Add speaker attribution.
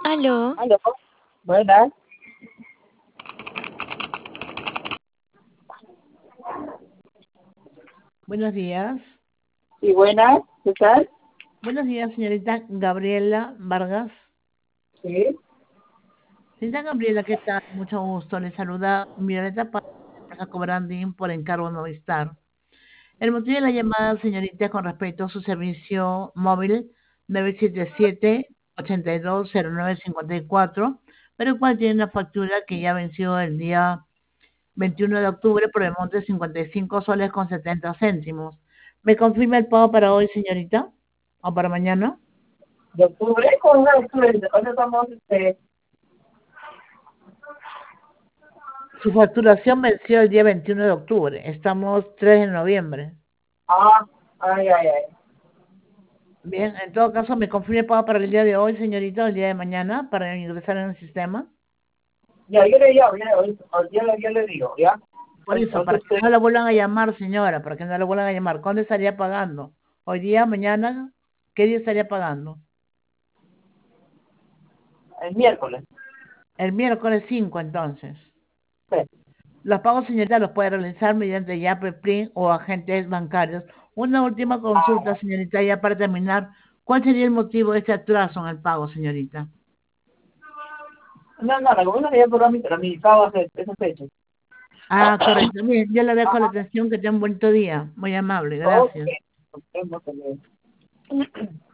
Speaker 1: Aló,
Speaker 2: Aló, buenas.
Speaker 3: Buenos días.
Speaker 2: Sí, buenas. ¿Qué tal?
Speaker 3: Buenos días, señorita Gabriela Vargas.
Speaker 2: Sí.
Speaker 3: Señorita Gabriela, ¿qué tal? Mucho gusto. Le saluda Violeta Paz, Casa Cobrandín, por encargo Movistar. El motivo de la llamada, señorita, es con respecto a su servicio móvil 977-820954, pero el cual tiene una factura que ya venció el día 21 de octubre por el monte de 55 soles con 70 céntimos. ¿Me confirma el pago para hoy, señorita? ¿O para mañana?
Speaker 2: ¿De octubre? ¿Con de octubre? ¿De cuándo estamos?
Speaker 3: Su facturación venció el día 21 de octubre. Estamos 3 de noviembre.
Speaker 2: Ay, ay, ay.
Speaker 3: Bien, en todo caso, ¿me confirma el pago para el día de hoy, señorita, o el día de mañana, para ingresar en el sistema?
Speaker 2: Ya, yo le llamo, yo le digo, ¿ya?
Speaker 3: Por eso, para
Speaker 2: Entonces,
Speaker 3: que no la vuelvan a llamar, señora, para que no la vuelvan a llamar. ¿Cuándo estaría pagando? ¿Hoy día, mañana? ¿Qué día estaría pagando?
Speaker 2: el miércoles.
Speaker 3: El miércoles 5, entonces.
Speaker 2: Sí.
Speaker 3: Los pagos, señorita, los puede realizar mediante Yape, Print o agentes bancarios. Una última consulta, señorita, ya para terminar. ¿Cuál sería el motivo de este atraso en el pago, señorita?
Speaker 2: No, la comida ya por mi pago hace esa fecha.
Speaker 3: Ah, correcto. Bien, yo le dejo la atención. Que tenga un bonito día. Muy amable,
Speaker 2: Ok.
Speaker 3: gracias.
Speaker 2: Nos vemos también.